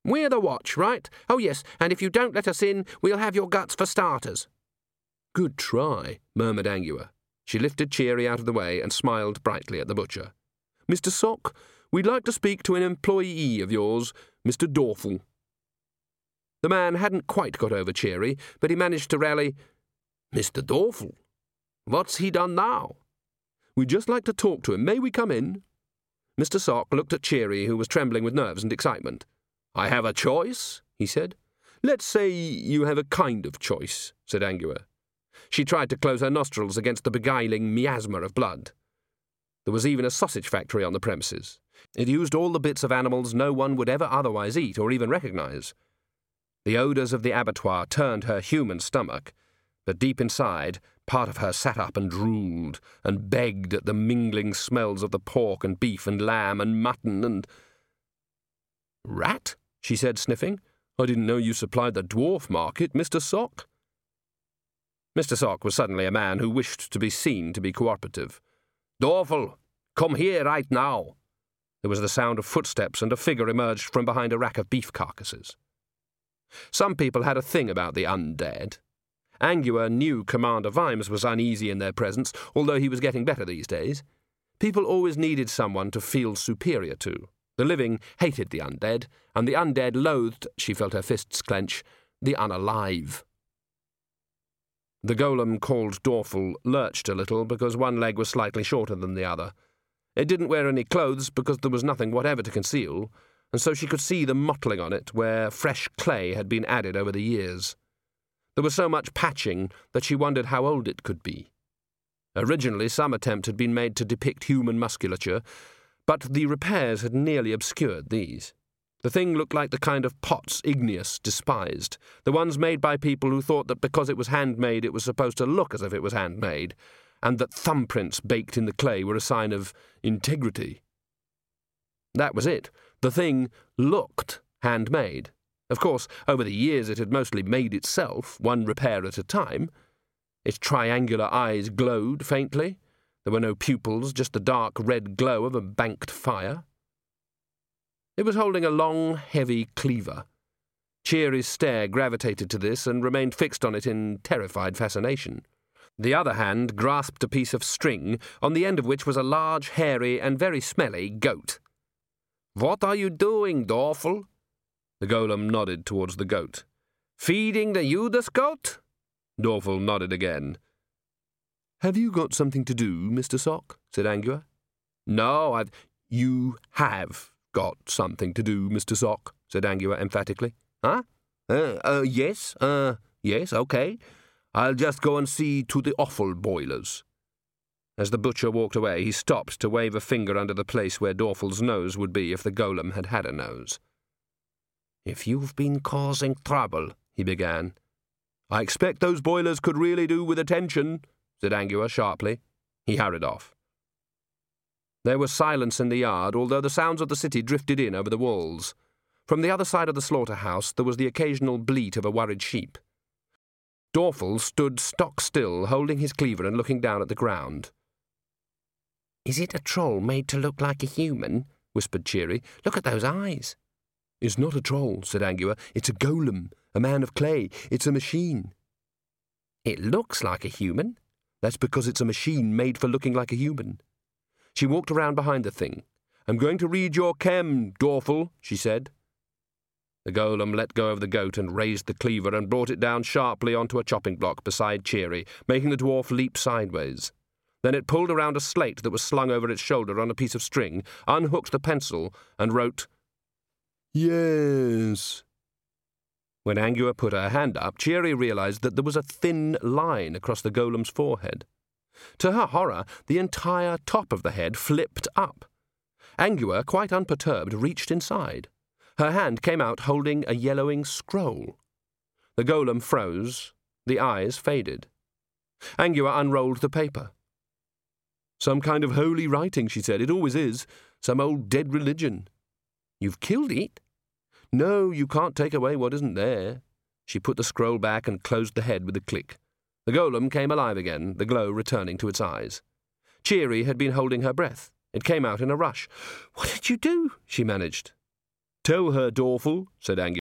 We're the watch, right? Oh, yes, and if you don't let us in, we'll have your guts for starters." "Good try," murmured Angua. She lifted Cheery out of the way and smiled brightly at the butcher. "Mr. Sock, we'd like to speak to an employee of yours, Mr. Dorfel." The man hadn't quite got over Cheery, but he managed to rally. "Mr. Dorfel? What's he done now?" "We'd just like to talk to him. May we come in?" Mr. Sock looked at Cheery, who was trembling with nerves and excitement. "I have a choice," he said. "Let's say you have a kind of choice," said Angua. She tried to close her nostrils against the beguiling miasma of blood. There was even a sausage factory on the premises. It used all the bits of animals no one would ever otherwise eat or even recognize. The odours of the abattoir turned her human stomach, but deep inside, part of her sat up and drooled and begged at the mingling smells of the pork and beef and lamb and mutton and... "Rat?" she said, sniffing. "I didn't know you supplied the dwarf market, Mr. Sock." Mr. Sock was suddenly a man who wished to be seen to be cooperative. "Dorfel, come here right now." There was the sound of footsteps, and a figure emerged from behind a rack of beef carcasses. Some people had a thing about the undead. Angua knew Commander Vimes was uneasy in their presence, although he was getting better these days. People always needed someone to feel superior to. The living hated the undead, and the undead loathed, she felt her fists clench, the unalive. The golem called Dorfel lurched a little because one leg was slightly shorter than the other. It didn't wear any clothes because there was nothing whatever to conceal, and so she could see the mottling on it where fresh clay had been added over the years. There was so much patching that she wondered how old it could be. Originally, some attempt had been made to depict human musculature, but the repairs had nearly obscured these. The thing looked like the kind of pots Igneous despised, the ones made by people who thought that because it was handmade it was supposed to look as if it was handmade, and that thumbprints baked in the clay were a sign of integrity. That was it. The thing looked handmade. Of course, over the years it had mostly made itself, one repair at a time. Its triangular eyes glowed faintly. There were no pupils, just the dark red glow of a banked fire. It was holding a long, heavy cleaver. Cheery's stare gravitated to this and remained fixed on it in terrified fascination. The other hand grasped a piece of string, on the end of which was a large, hairy, and very smelly goat. "What are you doing, Dorfel?" The golem nodded towards the goat. "Feeding the Judas goat?" Dorfel nodded again. "Have you got something to do, Mr. Sock?" said Angua. "No, You have got something to do, Mr. Sock," said Angua emphatically. "Huh? Yes, okay. I'll just go and see to the offal boilers." As the butcher walked away, he stopped to wave a finger under the place where Dorfel's nose would be if the golem had had a nose. "If you've been causing trouble," he began. "I expect those boilers could really do with attention," said Angua sharply. He hurried off. There was silence in the yard, although the sounds of the city drifted in over the walls. From the other side of the slaughterhouse there was the occasional bleat of a worried sheep. Dorfel stood stock still, holding his cleaver and looking down at the ground. "Is it a troll made to look like a human?" whispered Cheery. "Look at those eyes." "It's not a troll," said Angua. "It's a golem, a man of clay. It's a machine." "It looks like a human." "That's because it's a machine made for looking like a human." She walked around behind the thing. "I'm going to read your chem, Dorfel," she said. The golem let go of the goat and raised the cleaver and brought it down sharply onto a chopping block beside Cheery, making the dwarf leap sideways. Then it pulled around a slate that was slung over its shoulder on a piece of string, unhooked the pencil, and wrote, "Yes." When Angua put her hand up, Cheery realized that there was a thin line across the golem's forehead. To her horror, the entire top of the head flipped up. Angua, quite unperturbed, reached inside. Her hand came out holding a yellowing scroll. The golem froze. The eyes faded. Angua unrolled the paper. "Some kind of holy writing," she said. "It always is. Some old dead religion." "You've killed it?" "No, you can't take away what isn't there." She put the scroll back and closed the head with a click. The golem came alive again, the glow returning to its eyes. Cheery had been holding her breath. It came out in a rush. "What did you do?" she managed. Tow her, Dorfel, said Angus.